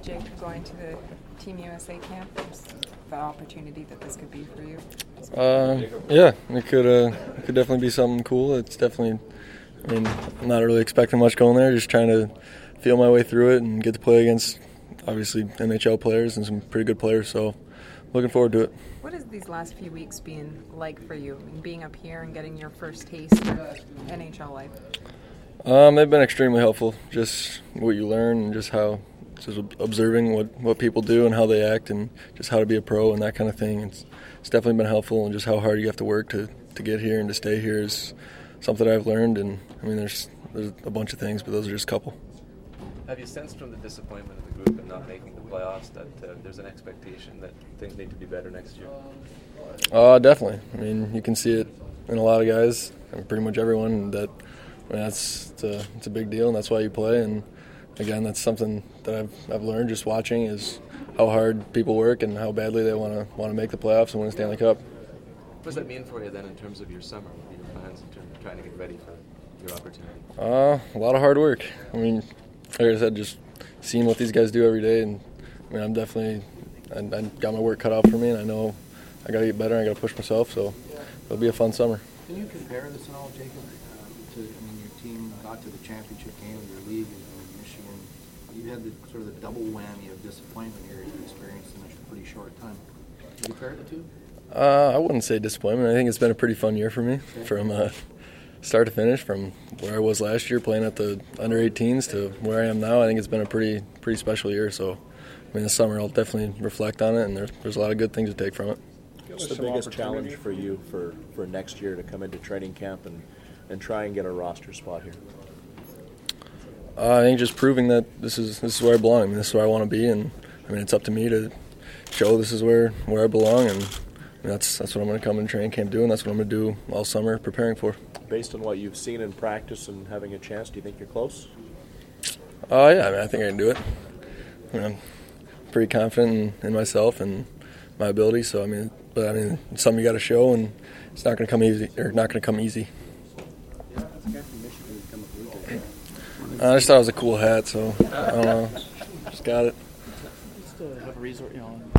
Jake, going to the Team USA camp? Is the opportunity that this could be for you? Yeah, it could definitely be something cool. It's definitely, I'm not really expecting much going there, just trying to feel my way through it and get to play against, obviously, NHL players and some pretty good players, so looking forward to it. What has these last few weeks been like for you, being up here and getting your first taste of NHL life? They've been extremely helpful, just what you learn and just observing what people do and how they act and just how to be a pro and that kind of thing. It's definitely been helpful, and just how hard you have to work to get here and to stay here is something I've learned. And there's a bunch of things, but those are just a couple. Have you sensed from the disappointment of the group in not making the playoffs that there's an expectation that things need to be better next year? Definitely. You can see it in a lot of guys, pretty much everyone. It's a big deal, and that's why you play. And again, that's something that I've learned just watching, is how hard people work and how badly they want to make the playoffs and win a Stanley Cup. What does that mean for you then in terms of your summer? What are your plans in terms of trying to get ready for your opportunity? A lot of hard work. Like I said, just seeing what these guys do every day, and I'm definitely I got my work cut out for me, and I know I got to get better. I got to push myself, so it'll be a fun summer. Can you compare this at all, Jacob? Your team got to the championship game of your league in Michigan. You had the sort of the double whammy of disappointment here you experienced in a pretty short time. Can you compare the two? I wouldn't say disappointment. I think it's been a pretty fun year for me, from start to finish, from where I was last year playing at the under-18s to where I am now. I think it's been a pretty special year. So, this summer I'll definitely reflect on it, and there's a lot of good things to take from it. What's the biggest challenge for you for next year to come into training camp and try and get a roster spot here? I think just proving that this is where I belong. This is where I want to be, and it's up to me to show this is where I belong, and that's what I'm going to come in training camp doing. That's what I'm going to do all summer preparing for. Based on what you've seen in practice and having a chance, do you think you're close? Yeah, I think I can do it. I'm pretty confident in myself and my ability. So it's something you got to show, and it's not going to come easy. I just thought it was a cool hat, so I don't know. Just got it. Just have a resort,